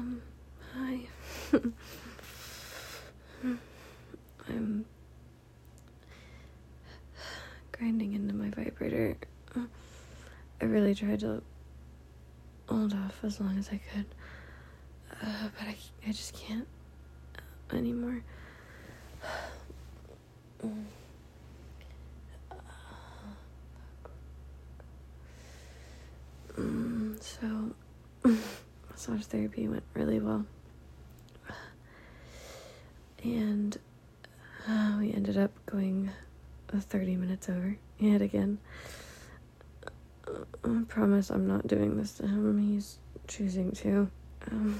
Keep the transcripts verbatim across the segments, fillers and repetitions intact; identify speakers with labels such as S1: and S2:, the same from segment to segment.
S1: Um, hi. I'm grinding into my vibrator. I really tried to hold off as long as I could, uh, but I, I just can't anymore. Um, so, massage therapy went really well. And uh, we ended up going uh, thirty minutes over yet again. Uh, I promise I'm not doing this to him. He's choosing to. Um,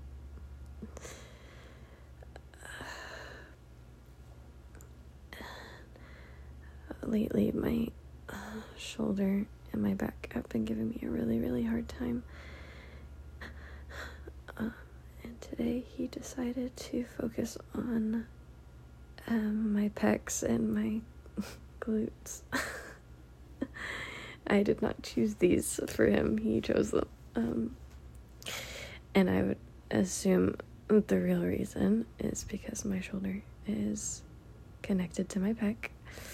S1: lately, my uh, shoulder and my back have been giving me a really, really hard time. Uh, and today he decided to focus on um, my pecs and my glutes. I did not choose these for him. He chose them. Um, and I would assume the real reason is because my shoulder is connected to my pec.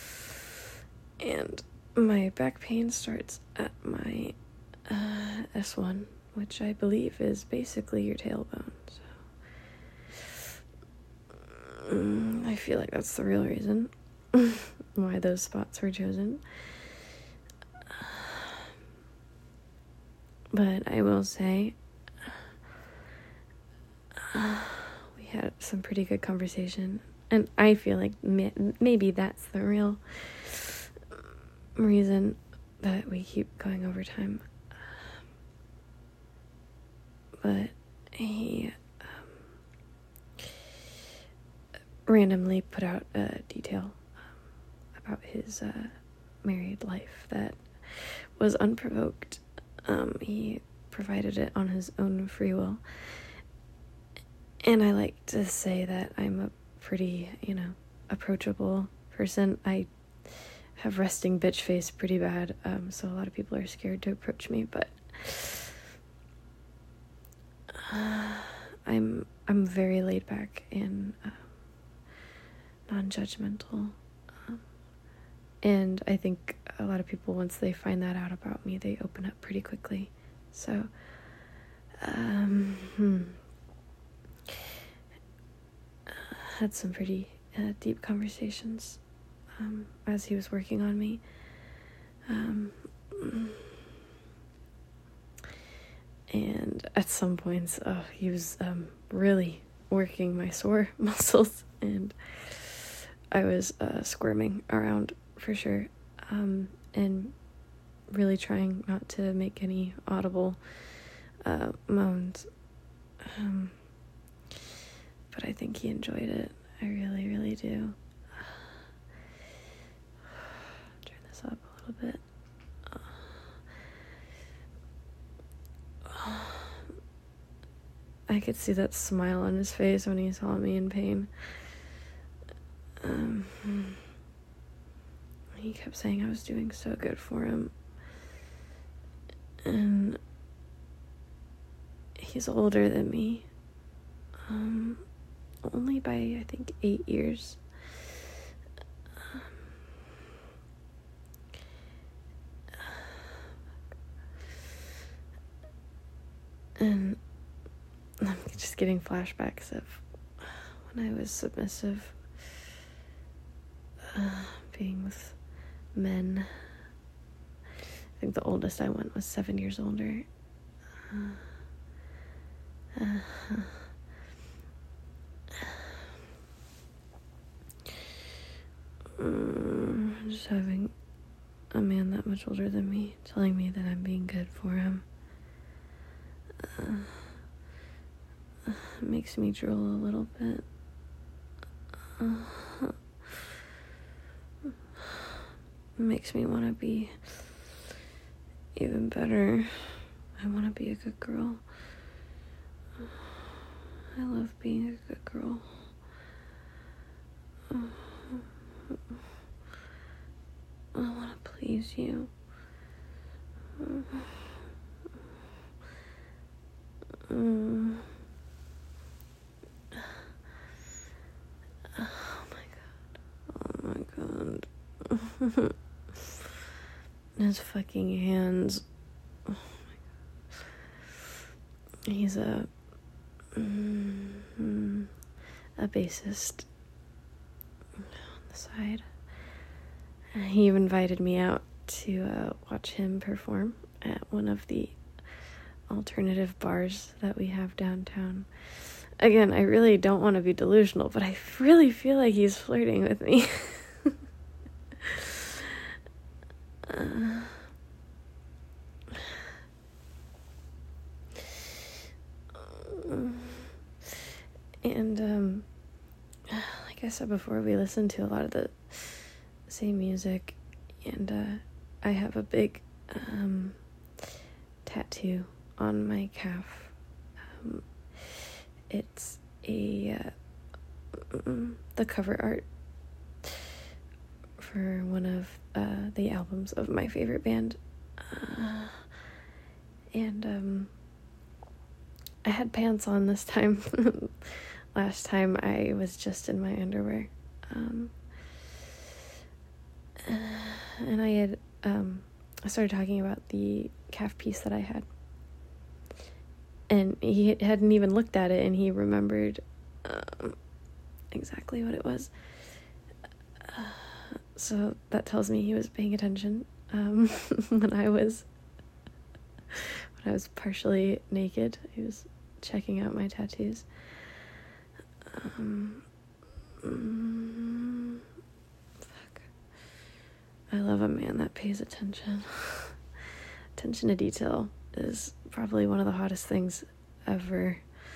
S1: And my back pain starts at my uh, S one, which I believe is basically your tailbone. So um, I feel like that's the real reason why those spots were chosen. But I will say, uh, we had some pretty good conversation. And I feel like may- maybe that's the real reason that we keep going over time. But he um, randomly put out a detail um, about his uh, married life that was unprovoked. Um, he provided it on his own free will. And I like to say that I'm a pretty, you know, approachable person. I have resting bitch face pretty bad, um, so a lot of people are scared to approach me, but uh, I'm I'm very laid back and um, non-judgmental. Um, and I think a lot of people, once they find that out about me, they open up pretty quickly. So, um, hmm. had some pretty uh, deep conversations um, as he was working on me. Um, and at some points, oh, he was um, really working my sore muscles, and I was uh, squirming around for sure, um, and really trying not to make any audible uh, moans. Um, but I think he enjoyed it. I really, really do. Turn this up a little bit. I could see that smile on his face when he saw me in pain. Um, he kept saying I was doing so good for him. And he's older than me. Um, only by, I think, eight years. Um, and I'm just getting flashbacks of when I was submissive, uh, being with men. I think the oldest I went was seven years older. Uh, uh, um, just having a man that much older than me telling me that I'm being good for him uh, uh, makes me drool a little bit. Uh, makes me want to be even better. I want to be a good girl. I love being a good girl. I want to please you. Um, His fucking hands. Oh my God. He's a mm, a bassist on the side. He even invited me out to uh, watch him perform at one of the alternative bars that we have downtown. Again, I really don't want to be delusional, but I really feel like he's flirting with me. uh, and, um, like I said before, we listen to a lot of the same music, and, uh, I have a big, um, tattoo on my calf. Um, it's a uh, the cover art for one of uh, the albums of my favorite band, uh, and um, I had pants on this time. Last time I was just in my underwear, um, and I had um, I started talking about the calf piece that I had. And he hadn't even looked at it, and he remembered um, exactly what it was. Uh, so that tells me he was paying attention um, when I was when I was partially naked. He was checking out my tattoos. Um, mm, fuck. I love a man that pays attention. Attention to detail is probably one of the hottest things ever.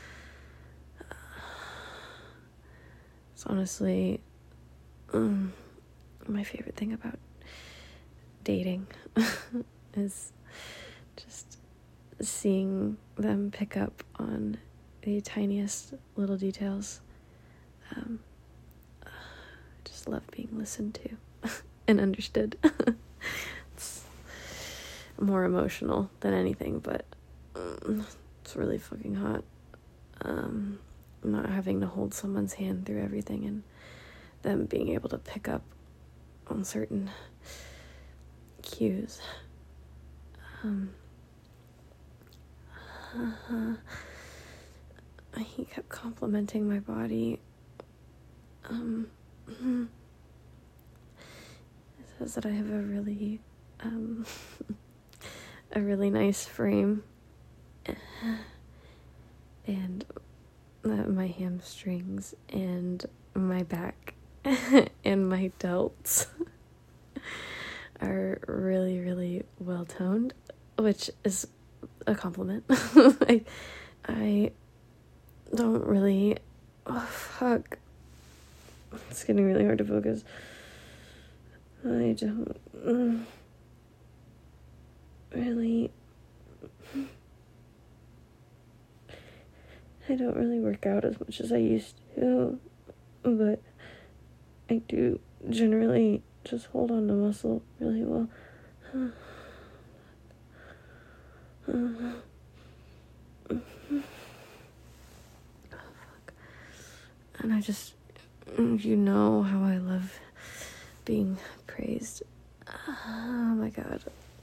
S1: It's honestly um, my favorite thing about dating is just seeing them pick up on the tiniest little details. Um, I just love being listened to and understood. It's more emotional than anything, but um, it's really fucking hot. Um, not having to hold someone's hand through everything and them being able to pick up on certain cues. Um, uh, he kept complimenting my body. Um, he says that I have a really, um, a really nice frame, and that my hamstrings and my back and my delts are really, really well toned, which is a compliment. I, I don't really, oh fuck, it's getting really hard to focus. I don't uh, really, I don't really work out as much as I used to, but I do generally just hold on to muscle really well. Uh, oh, fuck. And I just, you know how I love being praised. Oh my god.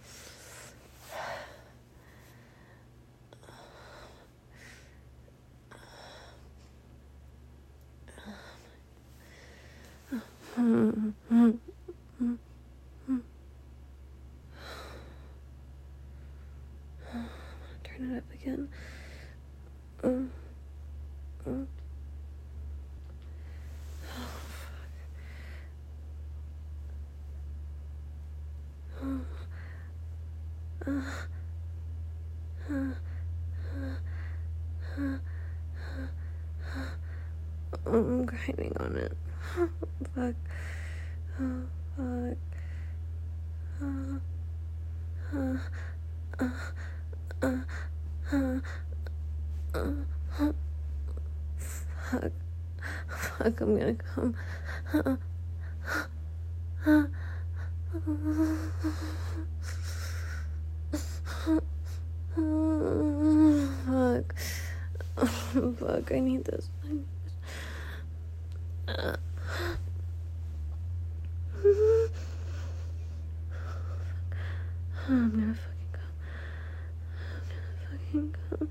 S1: Turn it up again. Uh, uh. I'm grinding on it. Fuck. Oh, fuck. Uh, uh, uh, uh, uh, uh, uh, fuck. Fuck, I'm gonna come. Uh, uh, fuck. Fuck, I need this. I need this. Uh. I'm gonna fucking go. I'm gonna fucking go.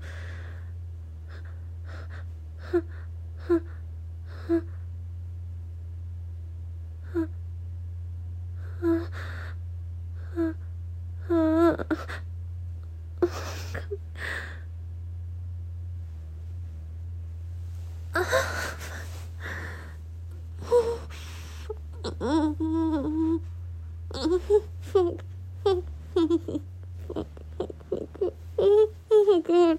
S1: Oh god.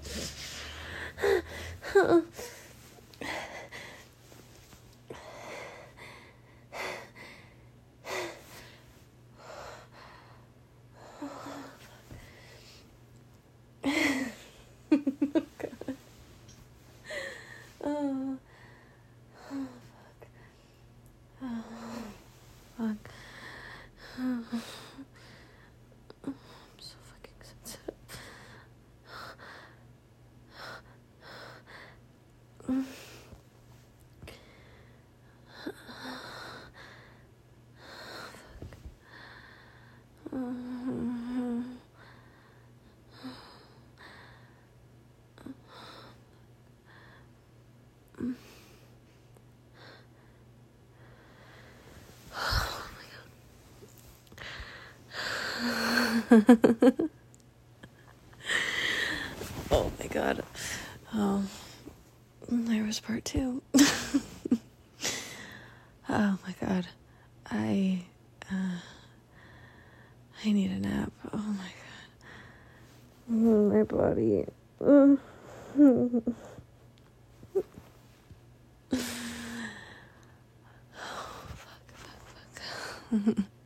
S1: Oh, oh, fuck. Oh, fuck. Oh, I'm so fucking sensitive. Oh my god. Oh, there was part two. Oh my god. I, uh, I need a nap. Oh my god. Oh, my body. Oh, fuck, fuck, fuck.